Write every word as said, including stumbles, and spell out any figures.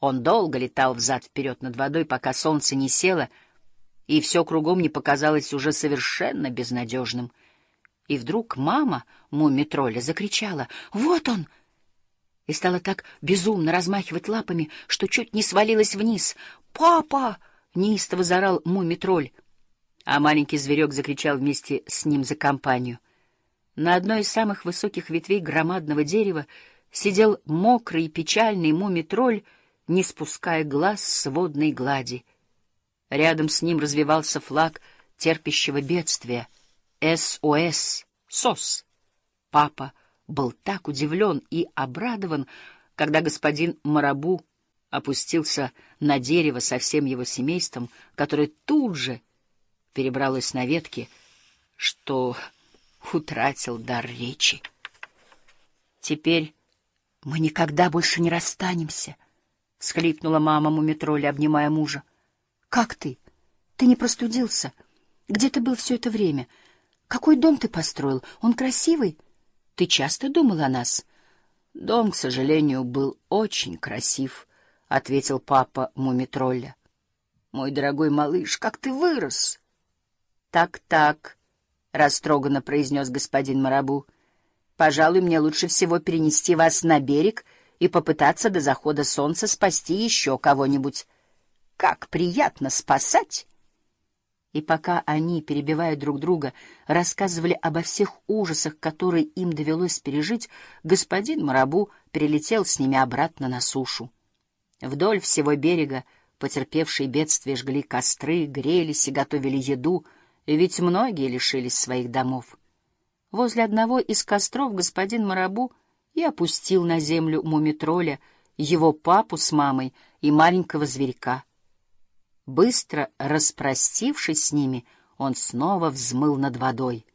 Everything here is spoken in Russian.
Он долго летал взад-вперед над водой, пока солнце не село, и все кругом не показалось уже совершенно безнадежным. И вдруг мама муми-тролля закричала: «Вот он!» и стала так безумно размахивать лапами, что чуть не свалилась вниз. «Папа!» — неистово заорал муми-тролль, а маленький зверек закричал вместе с ним за компанию. На одной из самых высоких ветвей громадного дерева сидел мокрый и печальный муми-тролль, не спуская глаз с водной глади. Рядом с ним развевался флаг терпящего бедствия — эс о эс, СОС. Папа был так удивлен и обрадован, когда господин Марабу опустился на дерево со всем его семейством, которое тут же перебралось на ветки, что утратил дар речи. «Теперь мы никогда больше не расстанемся», — всхлипнула мама муми-тролля, обнимая мужа. «Как ты? Ты не простудился? Где ты был все это время? Какой дом ты построил? Он красивый? Ты часто думал о нас?» «Дом, к сожалению, был очень красив», — ответил папа муми-тролля. «Мой дорогой малыш, как ты вырос!» «Так-так», — растроганно произнес господин Марабу, — «пожалуй, мне лучше всего перенести вас на берег и попытаться до захода солнца спасти еще кого-нибудь. Как приятно спасать!» И пока они, перебивая друг друга, рассказывали обо всех ужасах, которые им довелось пережить, господин Марабу перелетел с ними обратно на сушу. Вдоль всего берега потерпевшие бедствия жгли костры, грелись и готовили еду, ведь многие лишились своих домов. Возле одного из костров господин Марабу и опустил на землю муми-тролля, его папу с мамой и маленького зверька. Быстро распростившись с ними, он снова взмыл над водой.